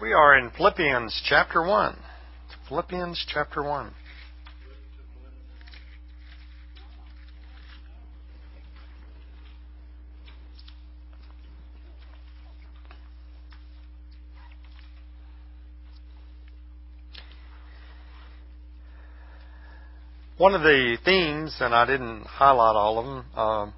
We are in Philippians chapter 1. Philippians chapter 1. One of the themes, and I didn't highlight all of them,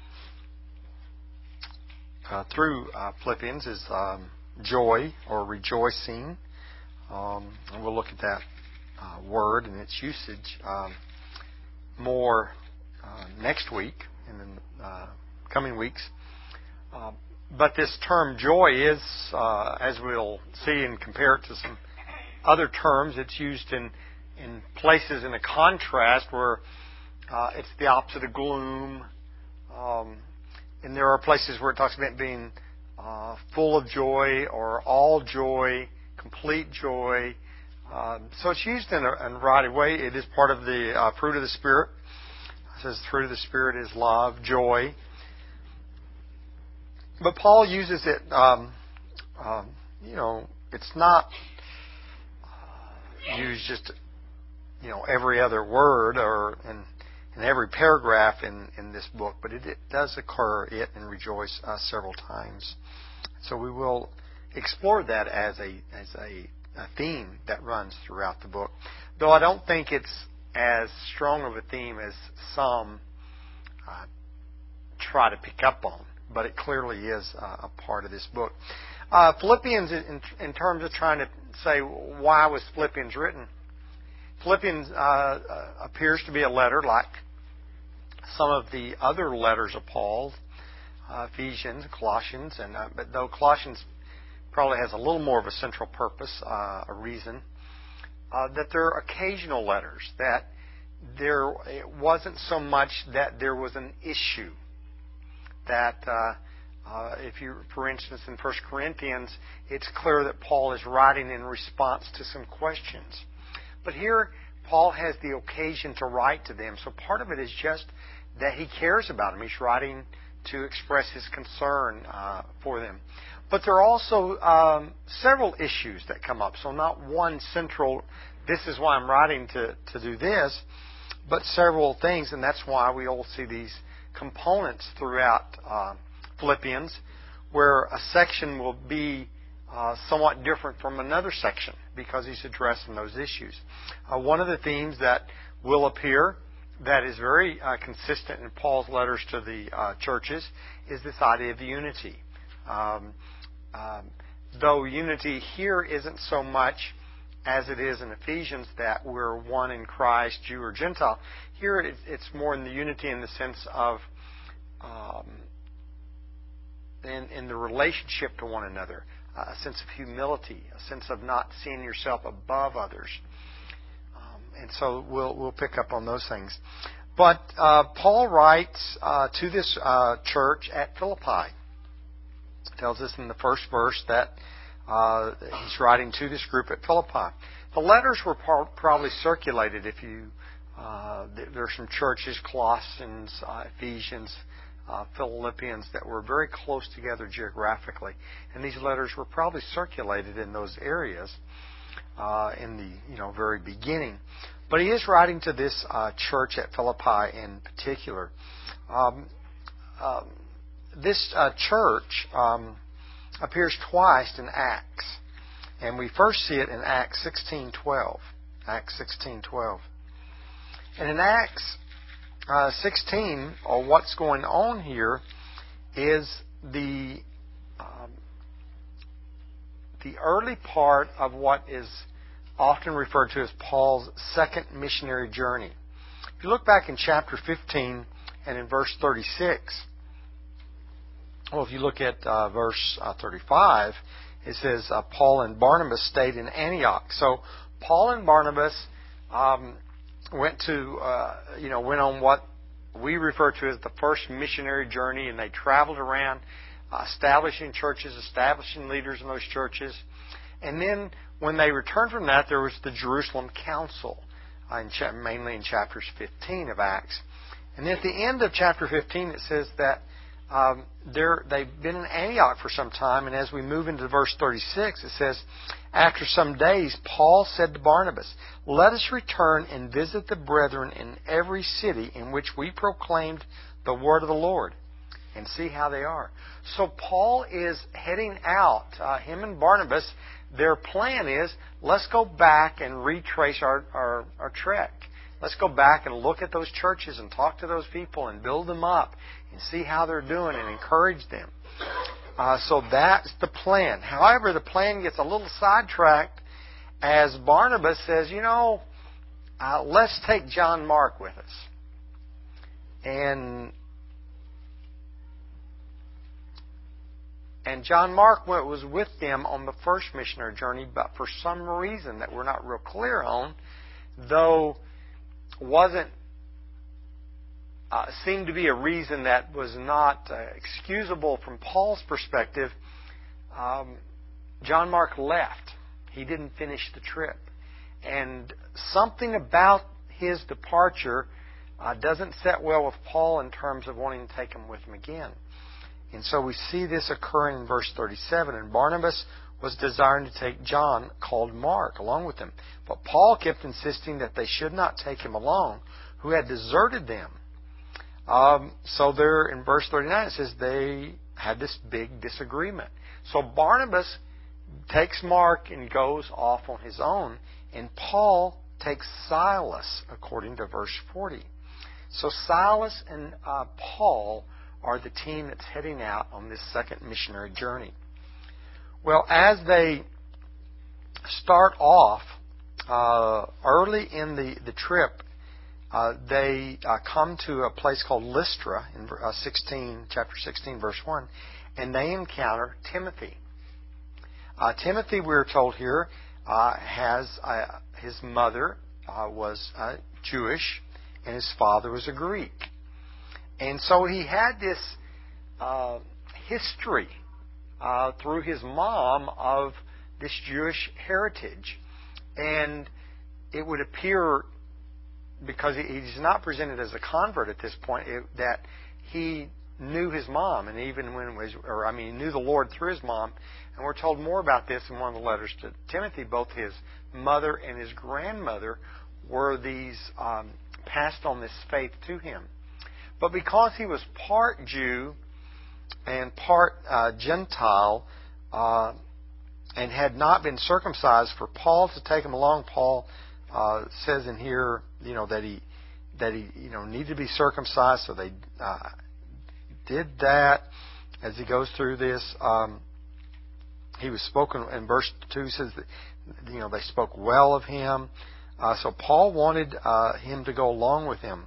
through Philippians is joy or rejoicing. And we'll look at that word and its usage more next week and in the coming weeks. But this term joy is, as we'll see and compare it to some other terms, it's used in places in a contrast where it's the opposite of gloom. And there are places where it talks about being full of joy or all joy, complete joy. So it's used in a variety of ways. It is part of the fruit of the Spirit. It says the fruit of the Spirit is love, joy. But Paul uses it, it's not used just, every other word or in every paragraph in this book, but it does occur, and rejoice several times. So we will explore that as a theme that runs throughout the book. Though I don't think it's as strong of a theme as some try to pick up on, but it clearly is a part of this book. Philippians, in terms of trying to say why was Philippians written, Philippians appears to be a letter like some of the other letters of Paul, Ephesians, Colossians, but though Colossians probably has a little more of a central purpose, a reason, that there are occasional letters, that it wasn't so much that there was an issue, that if you, for instance, in 1 Corinthians, it's clear that Paul is writing in response to some questions. But here, Paul has the occasion to write to them. So part of it is just that he cares about them. He's writing to express his concern for them. But there are also several issues that come up. So not one central, this is why I'm writing to do this, but several things. And that's why we all see these components throughout Philippians, where a section will be somewhat different from another section because he's addressing those issues. One of the themes that will appear that is very consistent in Paul's letters to the churches is this idea of unity. Though unity here isn't so much as it is in Ephesians that we're one in Christ, Jew or Gentile, here it's more in the unity in the sense of in the relationship to one another. A sense of humility, a sense of not seeing yourself above others. And so we'll pick up on those things. But Paul writes to this church at Philippi. It tells us in the first verse that he's writing to this group at Philippi. The letters were probably circulated if you... there are some churches, Colossians, Ephesians, Philippians, that were very close together geographically, and these letters were probably circulated in those areas in the very beginning. But he is writing to this church at Philippi in particular. This church appears twice in Acts, and we first see it in Acts 16:12. Acts 16:12, and in Acts 16, or what's going on here, is the early part of what is often referred to as Paul's second missionary journey. If you look back in chapter 15 and in verse 36, well, if you look at verse 35, it says Paul and Barnabas stayed in Antioch. So Paul and Barnabas went on what we refer to as the first missionary journey, and they traveled around establishing churches, establishing leaders in those churches. And then when they returned from that, there was the Jerusalem Council, mainly in chapters 15 of Acts. And then at the end of chapter 15, it says that they've been in Antioch for some time, and as we move into verse 36, it says, "After some days, Paul said to Barnabas, 'Let us return and visit the brethren in every city in which we proclaimed the word of the Lord, and see how they are.'" So Paul is heading out. Him and Barnabas, their plan is, let's go back and retrace our trek. Let's go back and look at those churches and talk to those people and build them up and see how they're doing and encourage them. So that's the plan. However, the plan gets a little sidetracked as Barnabas says, let's take John Mark with us. And John Mark was with them on the first missionary journey, but for some reason that we're not real clear on, though wasn't seemed to be a reason that was not excusable from Paul's perspective, John Mark left. He didn't finish the trip. And something about his departure doesn't set well with Paul in terms of wanting to take him with him again. And so we see this occurring in verse 37. "And Barnabas was desiring to take John, called Mark, along with them. But Paul kept insisting that they should not take him along, who had deserted them." So there in verse 39 it says they had this big disagreement. So Barnabas takes Mark and goes off on his own, and Paul takes Silas, according to verse 40. So Silas and Paul are the team that's heading out on this second missionary journey. Well, as they start off early in the trip, they come to a place called Lystra in chapter 16, verse 1, and they encounter Timothy. Timothy, we're told here, his mother was Jewish and his father was a Greek. And so he had this history through his mom of this Jewish heritage. And it would appear, because he's not presented as a convert at this point, that he knew his mom, and even when he knew the Lord through his mom. And we're told more about this in one of the letters to Timothy. Both his mother and his grandmother were passed on this faith to him. But because he was part Jew and part Gentile, and had not been circumcised, for Paul to take him along, Paul says in here, that he needed to be circumcised. So they did that. As he goes through this, he was spoken in verse 2 says that they spoke well of him. So Paul wanted him to go along with him.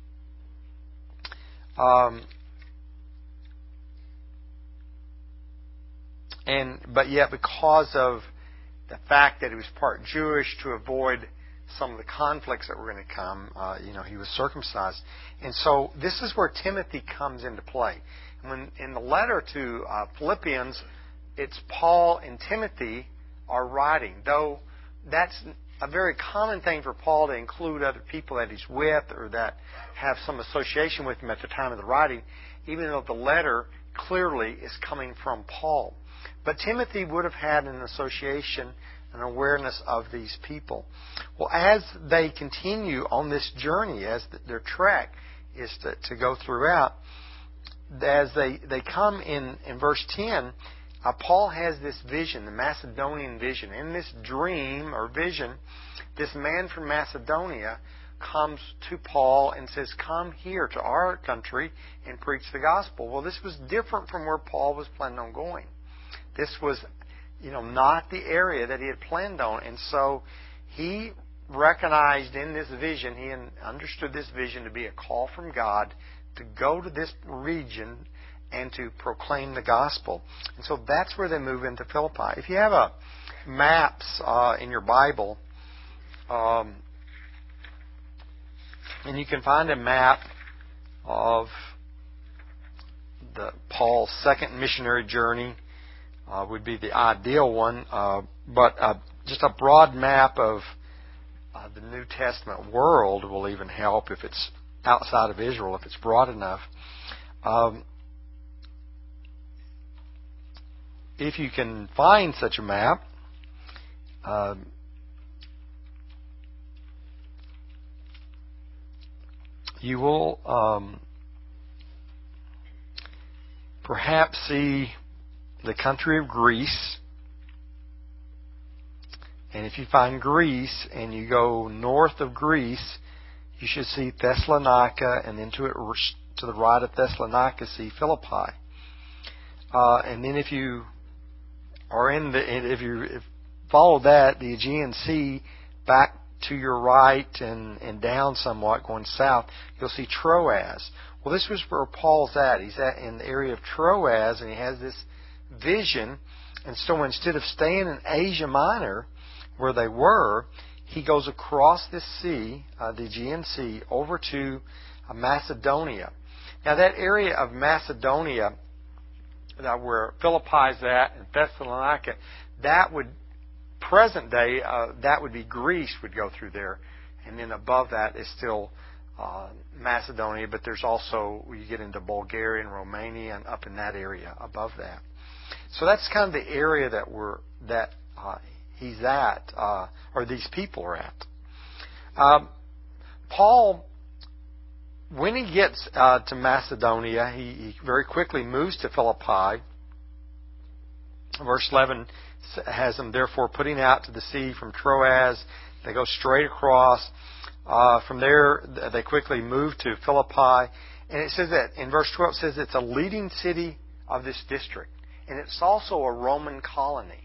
But yet, because of the fact that he was part Jewish, to avoid some of the conflicts that were going to come, he was circumcised. And so this is where Timothy comes into play. When in the letter to Philippians, it's Paul and Timothy are writing, though that's a very common thing for Paul to include other people that he's with or that have some association with him at the time of the writing, even though the letter clearly is coming from Paul. But Timothy would have had an association, an awareness of these people. Well, as they continue on this journey, as their trek is to go throughout, as they come in verse 10, Paul has this vision, the Macedonian vision. In this dream or vision, this man from Macedonia comes to Paul and says, "Come here to our country and preach the gospel." Well, this was different from where Paul was planning on going. This was, not the area that he had planned on. And so he recognized in this vision, he understood this vision to be a call from God to go to this region and to proclaim the gospel. And so that's where they move into Philippi. If you have maps in your Bible, and you can find a map of Paul's second missionary journey, would be the ideal one. But just a broad map of the New Testament world will even help if it's outside of Israel, if it's broad enough. if you can find such a map, you will perhaps see the country of Greece. And if you find Greece and you go north of Greece, you should see Thessalonica, and then to the right of Thessalonica, see Philippi. And then if you are if you follow that, the Aegean Sea back to your right and down somewhat, going south, you'll see Troas. Well, this was where Paul's at. He's at in the area of Troas, and he has this vision. And so instead of staying in Asia Minor, where they were, he goes across this sea, the Aegean Sea, over to Macedonia. Now, that area of Macedonia, where Philippi's at, and Thessalonica, that would, present day, that would be Greece would go through there. And then above that is still Macedonia, but there's also, you get into Bulgaria and Romania and up in that area above that. So that's kind of the area that he's at, or these people are at. Paul, when he gets to Macedonia, he very quickly moves to Philippi. Verse 11 has them therefore putting out to the sea from Troas. They go straight across. From there, they quickly move to Philippi. And it says that, in verse 12, it says it's a leading city of this district. And it's also a Roman colony.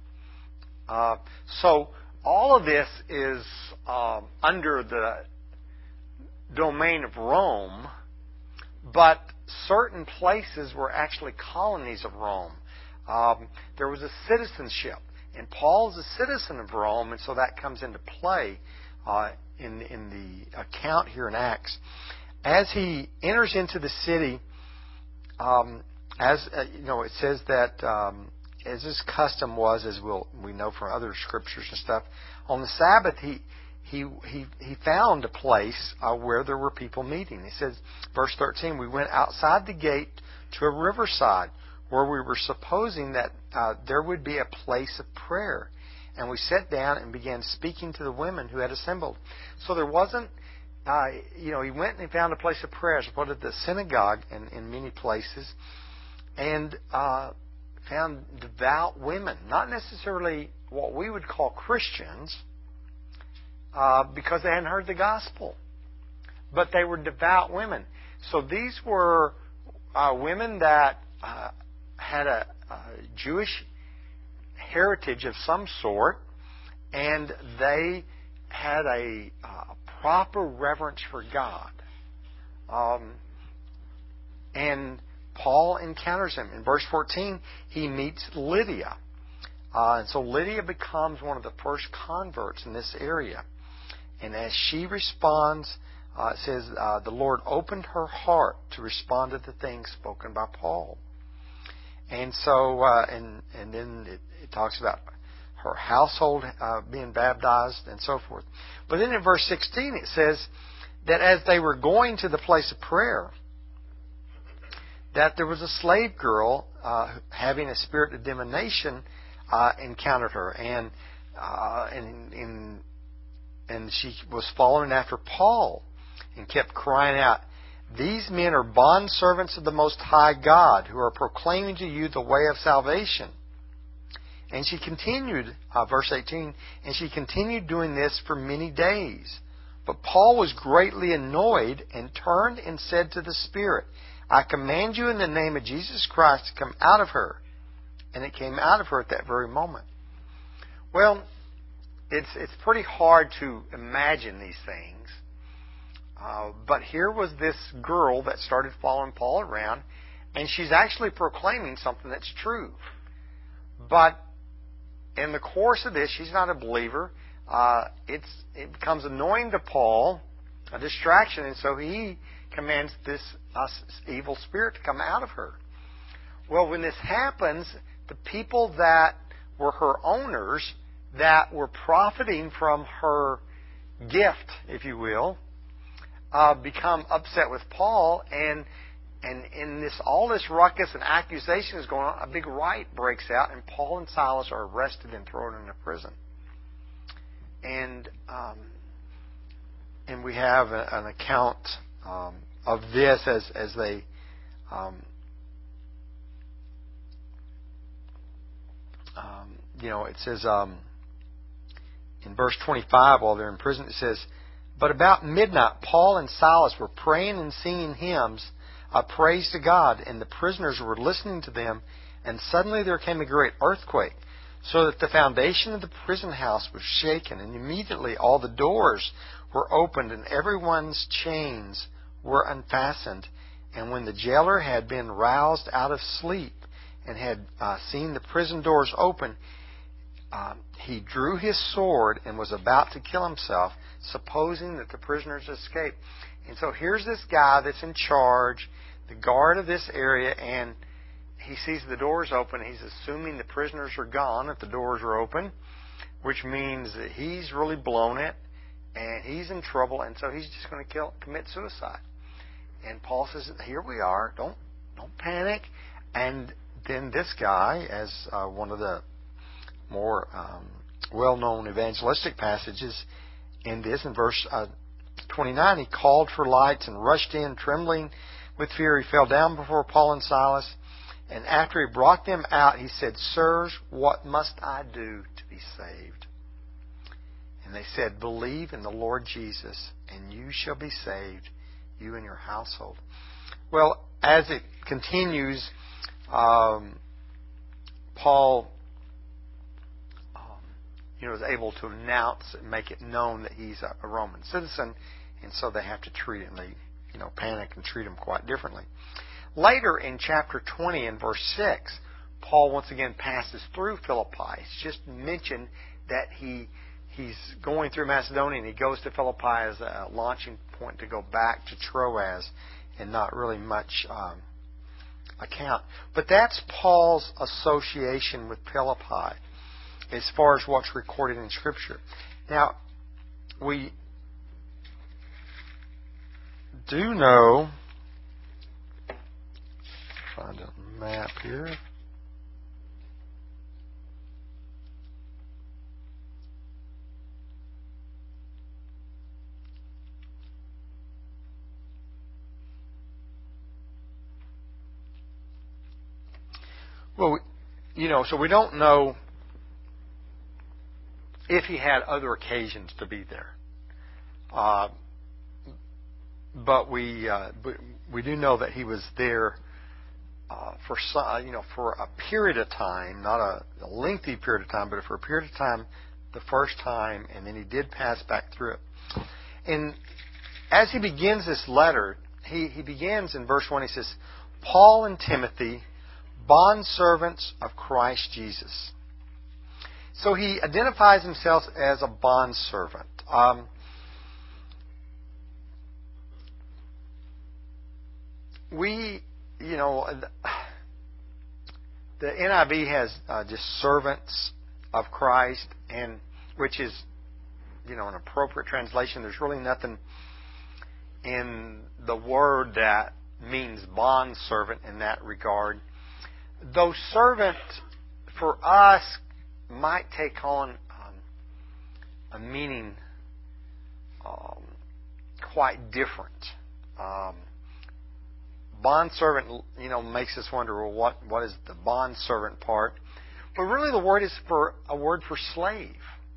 So all of this is under the domain of Rome, but certain places were actually colonies of Rome. There was a citizenship, and Paul is a citizen of Rome, and so that comes into play in the account here in Acts. As he enters into the city, it says that as his custom was, as we know from other scriptures and stuff, on the Sabbath he found a place where there were people meeting. He says, verse 13, we went outside the gate to a riverside where we were supposing that there would be a place of prayer. And we sat down and began speaking to the women who had assembled. So there wasn't, he went and he found a place of prayer. It's put at the synagogue in many places. And found devout women, not necessarily what we would call Christians, because they hadn't heard the gospel, but they were devout women. So these were women that had a Jewish heritage of some sort, and they had a proper reverence for God. And Paul encounters him. In verse 14, he meets Lydia. And so Lydia becomes one of the first converts in this area. And as she responds, it says, the Lord opened her heart to respond to the things spoken by Paul. And so, and then it talks about her household being baptized and so forth. But then in verse 16, it says that as they were going to the place of prayer, that there was a slave girl having a spirit of divination encountered her, and she was following after Paul and kept crying out, "These men are bondservants of the Most High God, who are proclaiming to you the way of salvation." And she continued, verse 18, and she continued doing this for many days. But Paul was greatly annoyed and turned and said to the spirit, "I command you in the name of Jesus Christ to come out of her." And it came out of her at that very moment. Well, it's pretty hard to imagine these things. But here was this girl that started following Paul around, and she's actually proclaiming something that's true. But in the course of this, she's not a believer. It becomes annoying to Paul, a distraction, and so he commands this evil spirit to come out of her. Well, when this happens, the people that were her owners, that were profiting from her gift, if you will, become upset with Paul, and And in all this ruckus and accusation is going on, a big riot breaks out, and Paul and Silas are arrested and thrown into prison. And we have an account of this as they it says in verse 25, while they're in prison, it says, "But about midnight, Paul and Silas were praying and singing hymns of praise to God, and the prisoners were listening to them, and suddenly there came a great earthquake, so that the foundation of the prison house was shaken, and immediately all the doors were opened, and everyone's chains were unfastened. And when the jailer had been roused out of sleep and had seen the prison doors open, he drew his sword and was about to kill himself, supposing that the prisoners escaped." And so here's this guy that's in charge, the guard of this area, and he sees the doors open. He's assuming the prisoners are gone if the doors are open, which means that he's really blown it, and he's in trouble, and so he's just going to commit suicide. And Paul says, "Here we are. Don't panic." And then this guy, as one of the more well-known evangelistic passages in this, in verse 29, he called for lights and rushed in, trembling with fear. He fell down before Paul and Silas, and after he brought them out, he said, "Sirs, what must I do to be saved?" And they said, "Believe in the Lord Jesus, and you shall be saved, you and your household." Well, as it continues, Paul is able to announce and make it known that he's a Roman citizen, and so they have to treat him. They panic and treat him quite differently. Later in chapter 20 and verse 6, Paul once again passes through Philippi. It's just mentioned that he's going through Macedonia, and he goes to Philippi as a launching point to go back to Troas, and not really much account. But that's Paul's association with Philippi as far as what's recorded in Scripture. Now, we do know, find a map here. Well, so we don't know if he had other occasions to be there. But we do know that he was there for a period of time, not a lengthy period of time, but for a period of time the first time, and then he did pass back through it. And as he begins this letter, he begins in verse 1, he says, "Paul and Timothy, bondservants of Christ Jesus." So he identifies himself as a bondservant. The NIV has just servants of Christ, and which is, an appropriate translation. There's really nothing in the word that means bondservant in that regard. Though servant for us might take on a meaning quite different. Bondservant, makes us wonder, well, what is the bondservant part? But really, the word is a word for slave.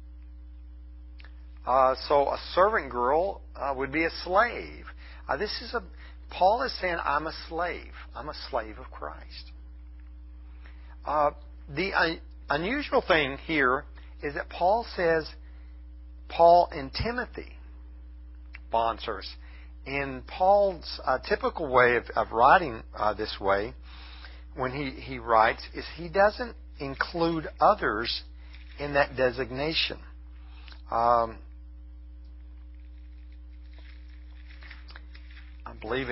So a servant girl would be a slave. Paul is saying, "I'm a slave. I'm a slave of Christ." The unusual thing here is that Paul says, Paul and Timothy, bondservants. In Paul's typical way of writing this way, when he writes, is he doesn't include others in that designation. I believe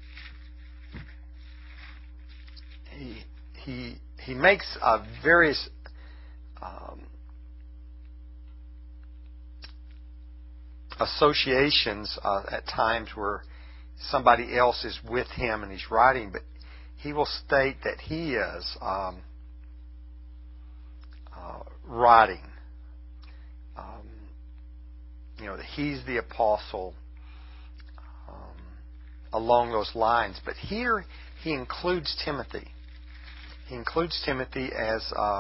he makes various associations at times where somebody else is with him and he's writing, but he will state that he is writing. That he's the apostle along those lines. But here he includes Timothy. He includes Timothy as,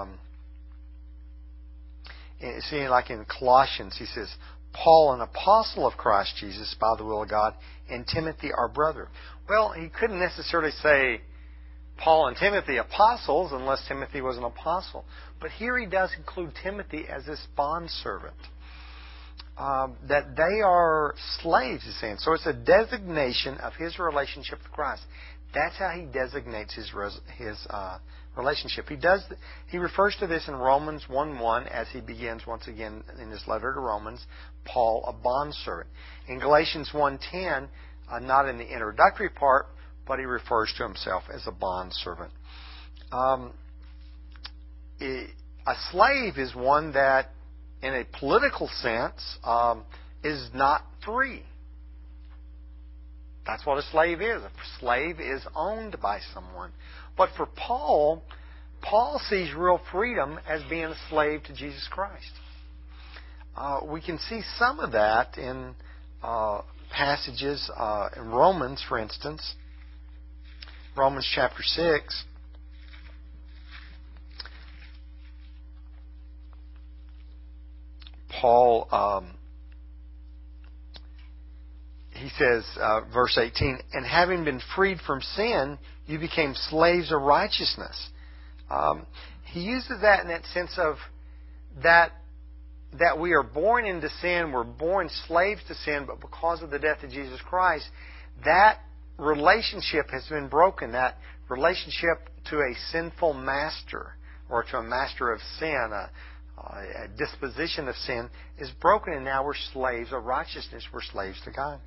like in Colossians, he says, Paul, an apostle of Christ Jesus by the will of God, and Timothy, our brother. Well, he couldn't necessarily say Paul and Timothy apostles unless Timothy was an apostle. But here he does include Timothy as this bondservant. That they are slaves, he's saying. So it's a designation of his relationship with Christ. That's how he designates his relationship. He refers to this in Romans 1:1 as he begins once again in his letter to Romans, Paul, a bondservant. In Galatians 1:10, not in the introductory part, but he refers to himself as a bondservant. A slave is one that, in a political sense, is not free. That's what a slave is. A slave is owned by someone. But for Paul sees real freedom as being a slave to Jesus Christ. We can see some of that in passages in Romans, for instance. Romans chapter 6. Paul, he says, verse 18, and having been freed from sin, you became slaves of righteousness. He uses that in that sense of that we are born into sin, we're born slaves to sin, but because of the death of Jesus Christ, that relationship has been broken. That relationship to a sinful master, or to a master of sin, a disposition of sin, is broken, and now we're slaves of righteousness. We're slaves to God.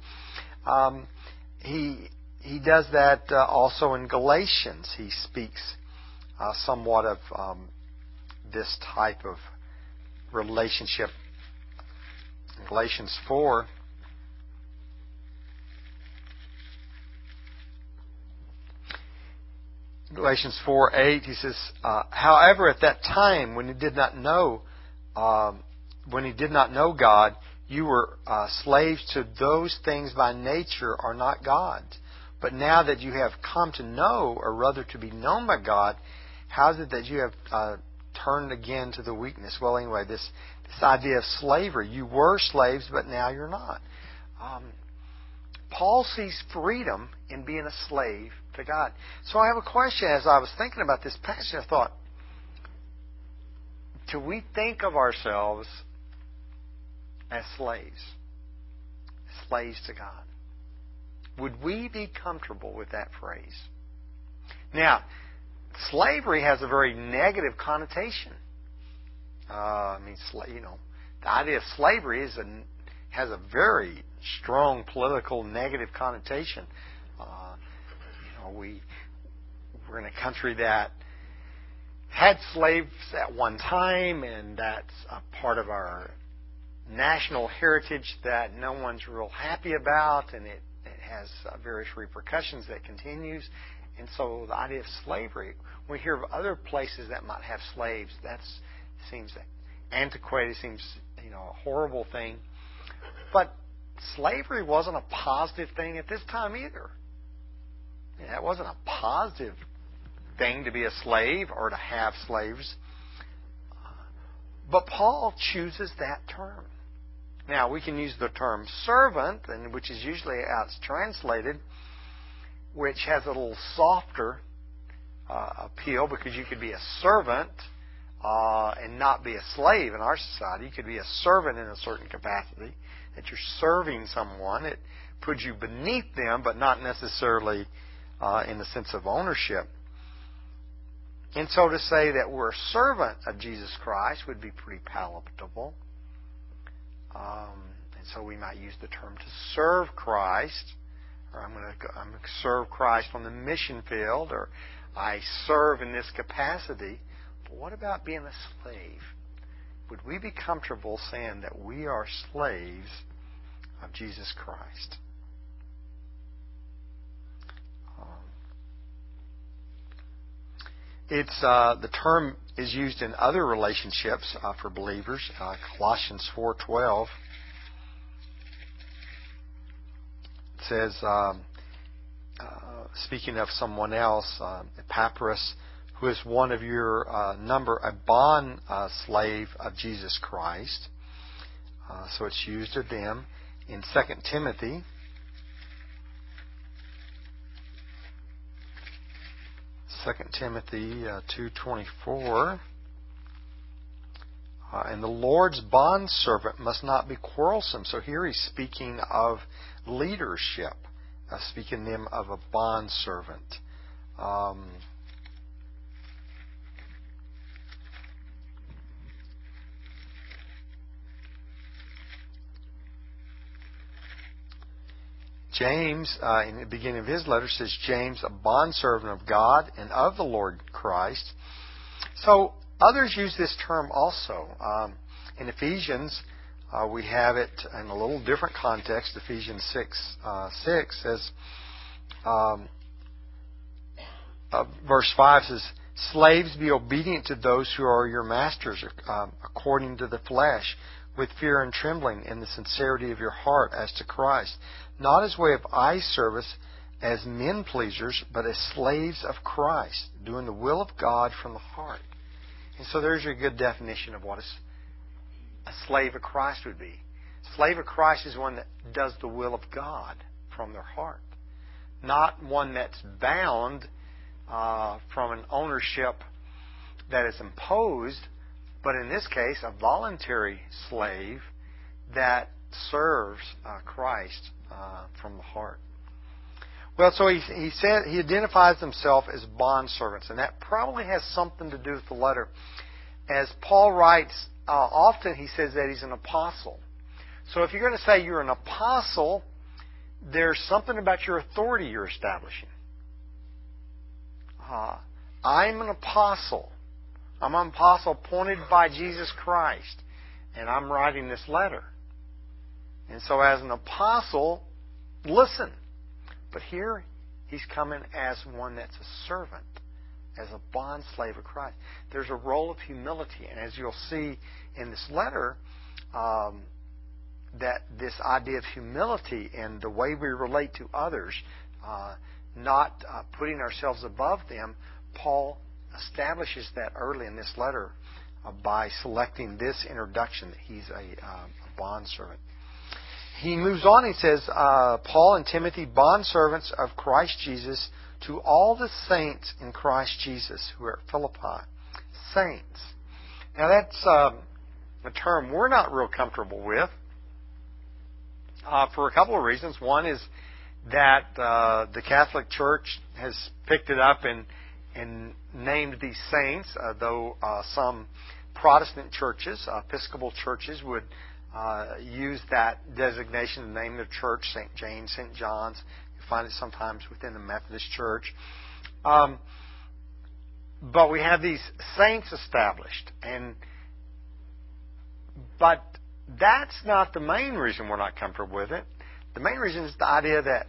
He does that also in Galatians. He speaks somewhat of this type of relationship. In Galatians 4, Galatians 4:8, he says, however, at that time when he did not know God, you were slaves to those things by nature are not God's. But now that you have come to know, or rather to be known by God, how is it that you have turned again to the weakness? Well, anyway, this idea of slavery. You were slaves, but now you're not. Paul sees freedom in being a slave to God. So I have a question. As I was thinking about this passage, I thought, do we think of ourselves as slaves? Slaves to God. Would we be comfortable with that phrase? Now, slavery has a very negative connotation. The idea of slavery has a very strong political negative connotation. We're in a country that had slaves at one time, and that's a part of our national heritage that no one's real happy about, and it has various repercussions that continues. And so the idea of slavery, we hear of other places that might have slaves, that seems antiquated, seems a horrible thing. But slavery wasn't a positive thing at this time either. It wasn't a positive thing to be a slave or to have slaves. But Paul chooses that term. Now, we can use the term servant, which is usually how it's translated, which has a little softer appeal, because you could be a servant and not be a slave in our society. You could be a servant in a certain capacity, that you're serving someone. It puts you beneath them, but not necessarily in the sense of ownership. And so to say that we're a servant of Jesus Christ would be pretty palatable. And so we might use the term to serve Christ, or I'm going to serve Christ on the mission field, or I serve in this capacity. But what about being a slave? Would we be comfortable saying that we are slaves of Jesus Christ? It's the term is used in other relationships for believers. Colossians 4:12 says, speaking of someone else, Epaphras, who is one of your number, a bond slave of Jesus Christ. So it's used of them. In 2 Timothy, Second Timothy 2:24, and the Lord's bondservant must not be quarrelsome. So here he's speaking of leadership, speaking to them of a bondservant. James, in the beginning of his letter, says, James, a bondservant of God and of the Lord Christ. So others use this term also. In Ephesians, we have it in a little different context. Ephesians 6 says, verse 5 says, slaves, be obedient to those who are your masters according to the flesh, with fear and trembling in the sincerity of your heart as to Christ, not as way of eye service as men pleasers, but as slaves of Christ, doing the will of God from the heart. And so there's your good definition of what a slave of Christ would be. Slave of Christ is one that does the will of God from their heart, not one that's bound from an ownership that is imposed, but in this case, a voluntary slave that serves Christ from the heart. Well, so he said he identifies himself as bondservants, and that probably has something to do with the letter. As Paul writes, often he says that he's an apostle. So if you're going to say you're an apostle, there's something about your authority you're establishing. I'm an apostle. I'm an apostle appointed by Jesus Christ, and I'm writing this letter. And so as an apostle, listen. But here, he's coming as one that's a servant, as a bond slave of Christ. There's a role of humility, and as you'll see in this letter, that this idea of humility and the way we relate to others, not putting ourselves above them, Paul establishes that early in this letter by selecting this introduction that he's a bondservant. He moves on, he says, Paul and Timothy, bondservants of Christ Jesus, to all the saints in Christ Jesus who are at Philippi. Saints. Now that's a term we're not real comfortable with for a couple of reasons. One is that the Catholic Church has picked it up and named these saints, though some Protestant churches, Episcopal churches, would use that designation to name their church, St. James, St. John's. You find it sometimes within the Methodist Church. But we have these saints established. But that's not the main reason we're not comfortable with it. The main reason is the idea that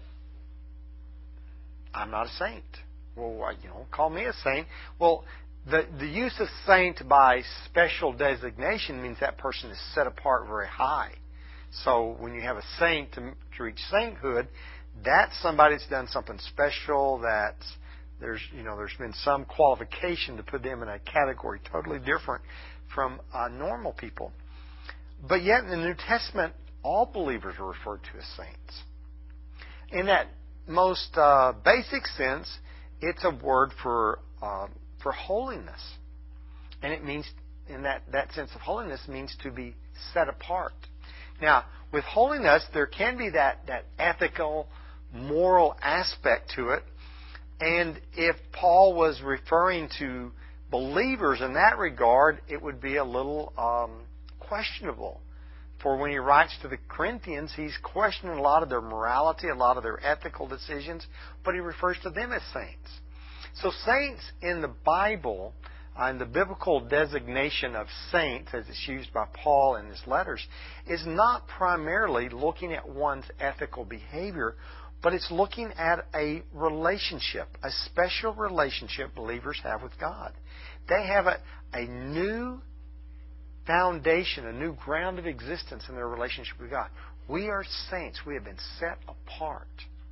I'm not a saint. Well, call me a saint. Well, the use of saint by special designation means that person is set apart very high. So when you have a saint to reach sainthood, that's somebody that's done something special. There's been some qualification to put them in a category totally different from normal people. But yet in the New Testament, all believers are referred to as saints. In that most basic sense, it's a word for holiness. And it means, in that sense of holiness, means to be set apart. Now, with holiness, there can be that ethical, moral aspect to it. And if Paul was referring to believers in that regard, it would be a little questionable. For when he writes to the Corinthians, he's questioning a lot of their morality, a lot of their ethical decisions, but he refers to them as saints. So saints in the Bible, and the biblical designation of saints, as it's used by Paul in his letters, is not primarily looking at one's ethical behavior, but it's looking at a relationship, a special relationship believers have with God. They have a new foundation, a new ground of existence in their relationship with God. We are saints. We have been set apart.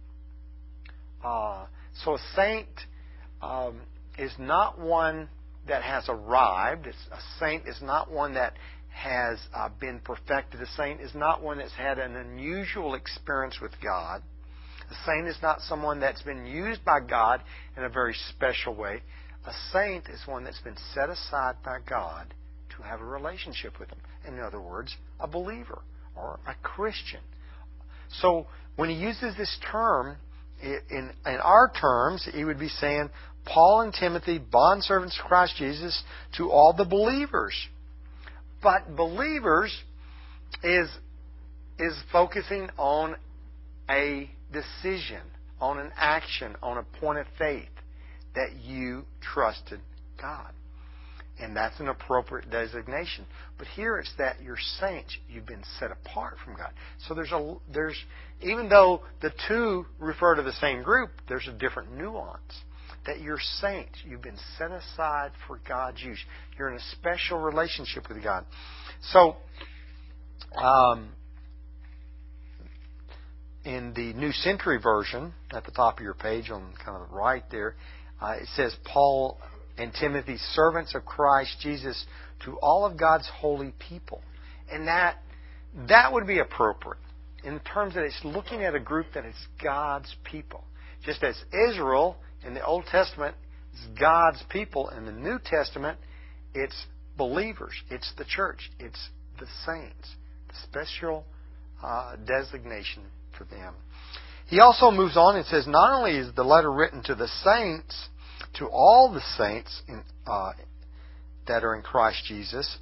So a saint is not one that has arrived. A saint is not one that has been perfected. A saint is not one that's had an unusual experience with God. A saint is not someone that's been used by God in a very special way. A saint is one that's been set aside by God to have a relationship with Him. In other words, a believer or a Christian. So when he uses this term, in our terms, he would be saying, Paul and Timothy, bondservants of Christ Jesus, to all the believers. But believers is focusing on a decision, on an action, on a point of faith that you trusted God. And that's an appropriate designation. But here it's that you're saints. You've been set apart from God. So there's even though the two refer to the same group, there's a different nuance. That you're saints. You've been set aside for God's use. You're in a special relationship with God. So, in the New Century Version, at the top of your page on kind of the right there, it says, Paul and Timothy, servants of Christ Jesus, to all of God's holy people. And that would be appropriate in terms that it's looking at a group that is God's people. Just as Israel in the Old Testament is God's people, in the New Testament it's believers, it's the church, it's the saints, the special designation for them. He also moves on and says, not only is the letter written to the saints, to all the saints that are in Christ Jesus,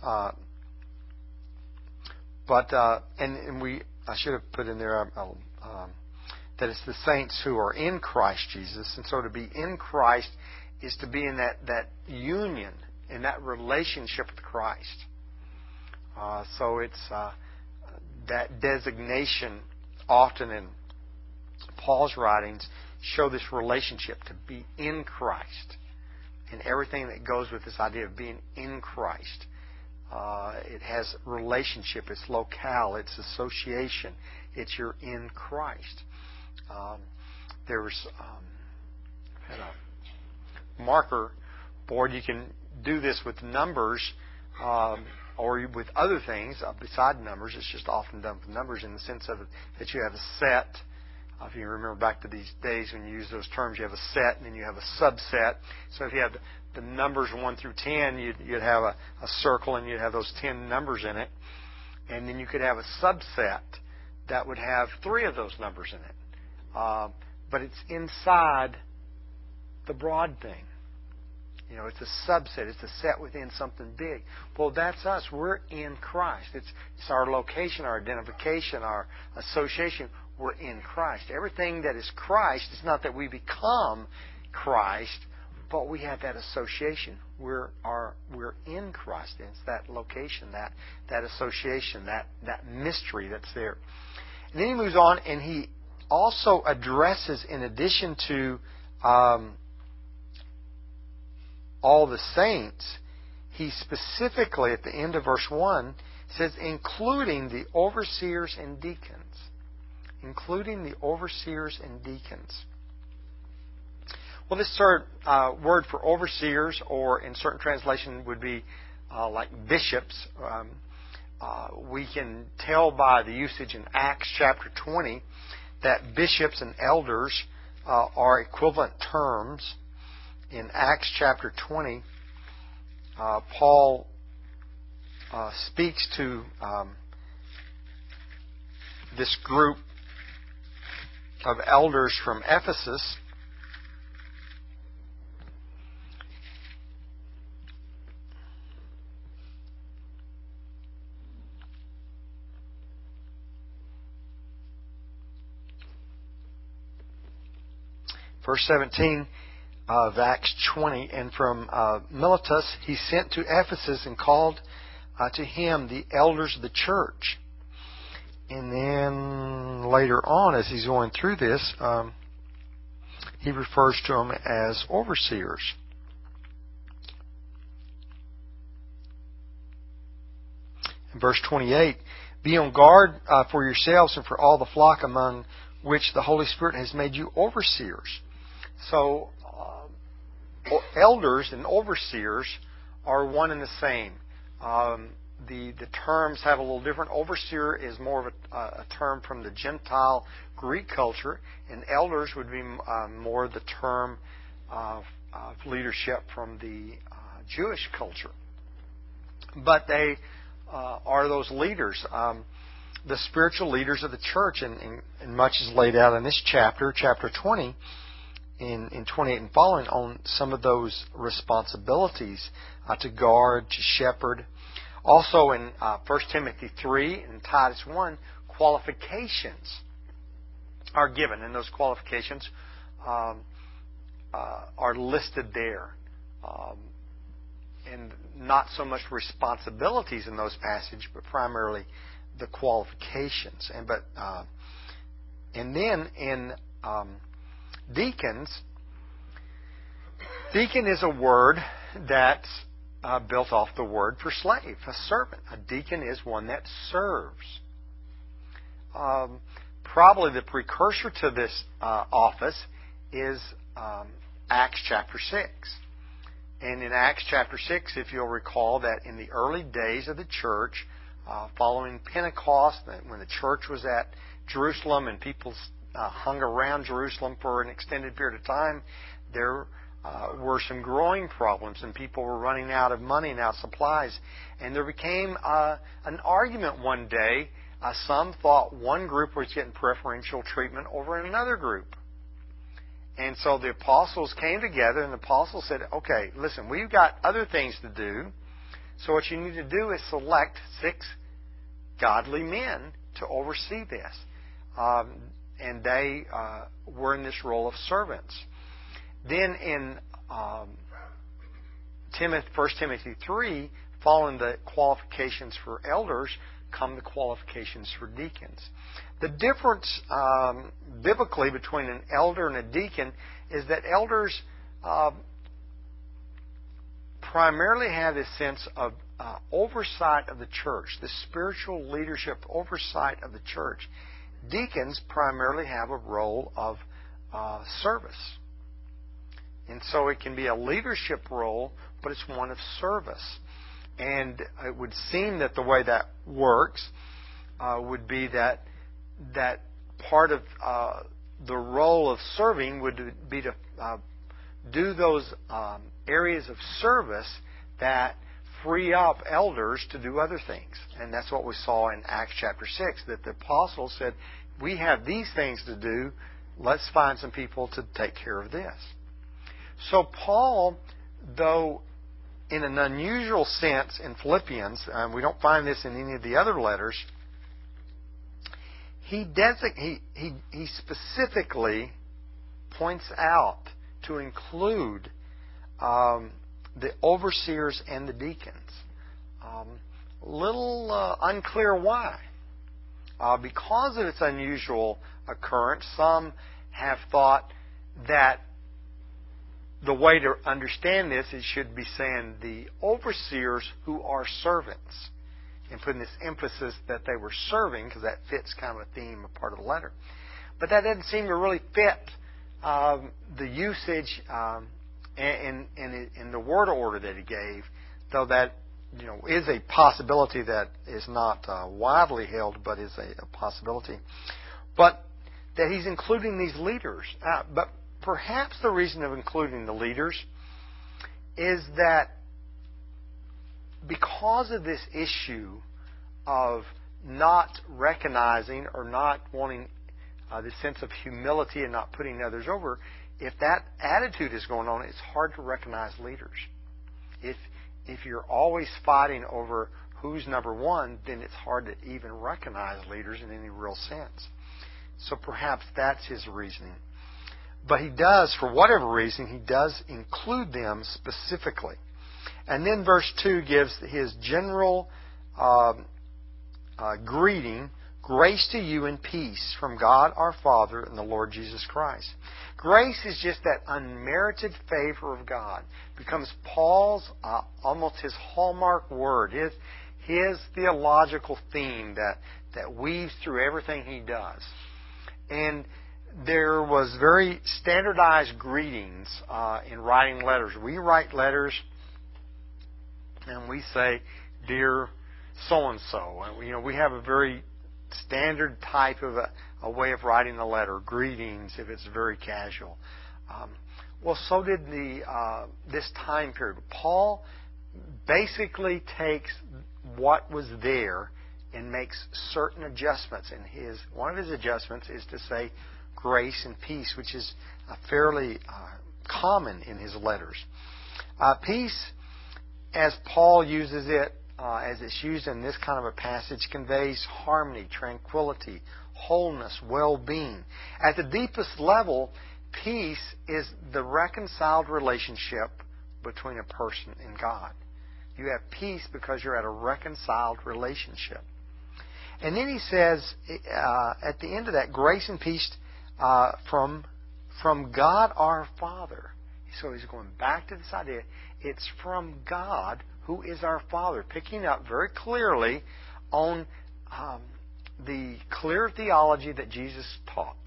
but I should have put in there that it's the saints who are in Christ Jesus, and so to be in Christ is to be in that union, in that relationship with Christ. So it's that designation often in Paul's writings show this relationship to be in Christ and everything that goes with this idea of being in Christ. It has relationship, it's locale, it's association, it's you're in Christ. There's had a marker board. You can do this with numbers or with other things beside numbers. It's just often done with numbers in the sense of that you have a set. If you remember back to these days when you use those terms, you have a set and then you have a subset. So if you have the numbers 1 through 10, you'd have a circle and you'd have those 10 numbers in it. And then you could have a subset that would have 3 of those numbers in it. But it's inside the broad thing. You know, it's a subset. It's a set within something big. Well, that's us. We're in Christ. It's our location, our identification, our association. We're in Christ. Everything that is Christ, it's not that we become Christ, but we have that association. We're in Christ. And it's that location, that association, that mystery that's there. And then he moves on and he also addresses, in addition to all the saints, he specifically, at the end of verse 1, says, including the overseers and deacons. Including the overseers and deacons. Well, this third word for overseers, or in certain translations would be like bishops. We can tell by the usage in Acts chapter 20 that bishops and elders are equivalent terms. In Acts chapter 20, Paul speaks to this group of elders from Ephesus. Verse 17 of Acts 20, and from Miletus he sent to Ephesus and called to him the elders of the church. And then later on, as he's going through this, he refers to them as overseers. In verse 28, be on guard for yourselves and for all the flock among which the Holy Spirit has made you overseers. So, elders and overseers are one and the same. The terms have a little different. Overseer is more of a term from the Gentile Greek culture, and elders would be more the term of leadership from the Jewish culture. But they are those leaders, the spiritual leaders of the church, and much is laid out in this chapter 20, in 28 and following, on some of those responsibilities to guard, to shepherd. Also in 1 Timothy 3 and Titus 1, qualifications are given, and those qualifications are listed there. And not so much responsibilities in those passages, but primarily the qualifications. And then in deacons, deacon is a word that's built off the word for slave, a servant. A deacon is one that serves. Probably the precursor to this office is Acts chapter 6. And in Acts chapter 6, if you'll recall that in the early days of the church, following Pentecost, when the church was at Jerusalem and people hung around Jerusalem for an extended period of time, there were some growing problems, and people were running out of money and out of supplies. And there became an argument one day. Some thought one group was getting preferential treatment over another group. And so the apostles came together, and the apostles said, okay, listen, we've got other things to do. So what you need to do is select 6 godly men to oversee this. And they were in this role of servants. Then in 1 Timothy 3, following the qualifications for elders, come the qualifications for deacons. The difference biblically between an elder and a deacon is that elders primarily have this sense of oversight of the church, the spiritual leadership oversight of the church. Deacons primarily have a role of service. And so it can be a leadership role, but it's one of service. And it would seem that the way that works would be that part of the role of serving would be to do those areas of service that free up elders to do other things. And that's what we saw in Acts chapter 6, that the apostles said, we have these things to do, let's find some people to take care of this. So Paul, though in an unusual sense in Philippians, we don't find this in any of the other letters, he specifically points out to include the overseers and the deacons. Little unclear why. Because of its unusual occurrence, some have thought that the way to understand this, it should be saying the overseers who are servants, and putting this emphasis that they were serving, because that fits kind of a theme, a part of the letter. But that doesn't seem to really fit the usage and the word order that he gave, though that is a possibility that is not widely held, but is a possibility. But that he's including these leaders. But perhaps the reason of including the leaders is that because of this issue of not recognizing or not wanting the sense of humility and not putting others over, if that attitude is going on, it's hard to recognize leaders. If you're always fighting over who's number one, then it's hard to even recognize leaders in any real sense. So perhaps that's his reasoning. But he does, for whatever reason, he does include them specifically. And then verse 2 gives his general greeting, Grace to you and peace from God our Father and the Lord Jesus Christ. Grace is just that unmerited favor of God. It becomes Paul's, almost his hallmark word, his theological theme that weaves through everything he does. And there was very standardized greetings in writing letters. We write letters and we say, "Dear so-and-so." We have a very standard type of a way of writing a letter, greetings if it's very casual. Well, so did this time period. Paul basically takes what was there and makes certain adjustments. And one of his adjustments is to say grace and peace, which is fairly common in his letters. Peace, as Paul uses it, as it's used in this kind of a passage, conveys harmony, tranquility, wholeness, well-being. At the deepest level, peace is the reconciled relationship between a person and God. You have peace because you're at a reconciled relationship. And then he says, at the end of that, grace and peace from God our Father. So he's going back to this idea. It's from God, who is our Father, picking up very clearly on the clear theology that Jesus taught.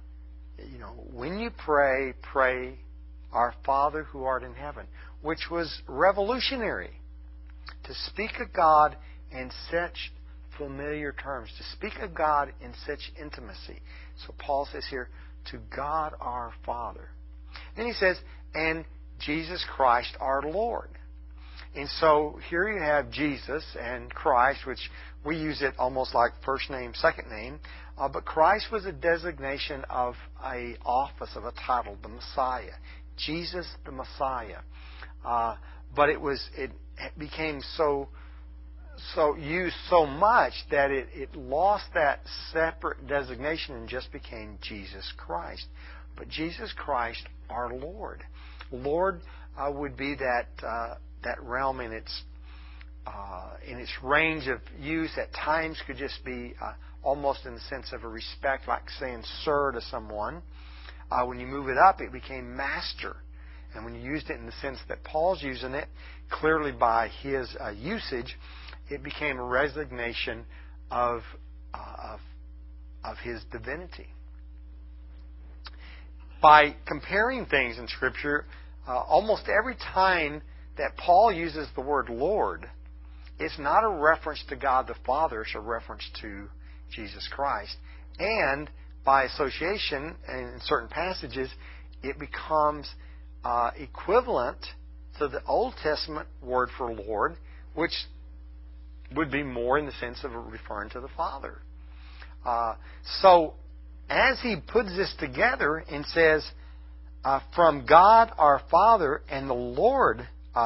When you pray, pray, "Our Father who art in heaven," which was revolutionary. To speak of God in such familiar terms, to speak of God in such intimacy. So Paul says here, "To God our Father." Then he says, "And Jesus Christ our Lord." And so here you have Jesus and Christ, which we use it almost like first name, second name. But Christ was a designation of an office, of a title, the Messiah. Jesus the Messiah. But it became so used so much that it lost that separate designation and just became Jesus Christ. But Jesus Christ our Lord. Lord would be that realm in its range of use. At times could just be almost in the sense of a respect, like saying sir to someone. When you move it up, it became master. And when you used it in the sense that Paul's using it, clearly by his usage, it became a resignation of his divinity. By comparing things in Scripture, almost every time that Paul uses the word Lord, it's not a reference to God the Father, it's a reference to Jesus Christ. And by association, in certain passages, it becomes equivalent to the Old Testament word for Lord, which would be more in the sense of referring to the Father. So, as he puts this together and says, from God our Father and the Lord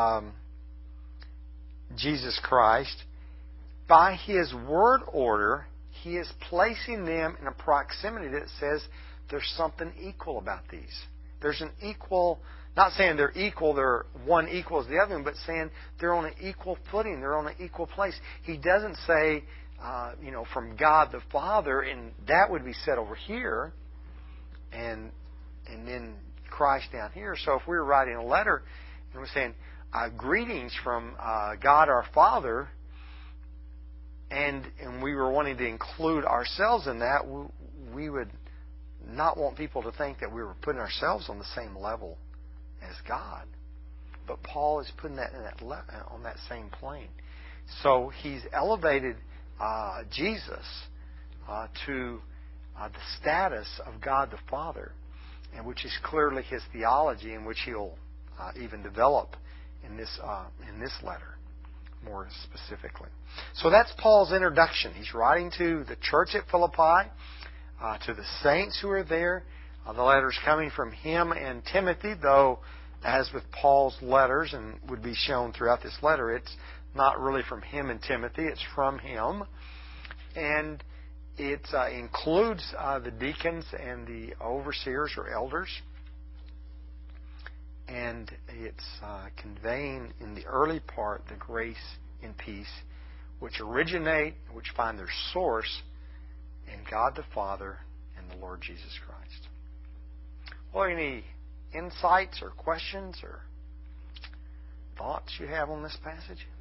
Jesus Christ, by his word order, he is placing them in a proximity that says there's something equal about these. There's an equal, not saying they're equal, they're one equals the other, but saying they're on an equal footing, they're on an equal place. He doesn't say, from God the Father, and that would be said over here, and then Christ down here. So if we were writing a letter and we're saying, greetings from God our Father, and we were wanting to include ourselves in that, we would not want people to think that we were putting ourselves on the same level as God. But Paul is putting that on that same plane. So he's elevated Jesus to the status of God the Father, and which is clearly his theology, in which he'll even develop in this letter more specifically. So that's Paul's introduction. He's writing to the church at Philippi, to the saints who are there. The letter's coming from him and Timothy, though, as with Paul's letters, and would be shown throughout this letter, it's not really from him and Timothy, it's from him. And it includes the deacons and the overseers or elders. And it's conveying in the early part the grace and peace which originate, which find their source in God the Father and the Lord Jesus Christ. Well, any insights or questions or thoughts you have on this passage?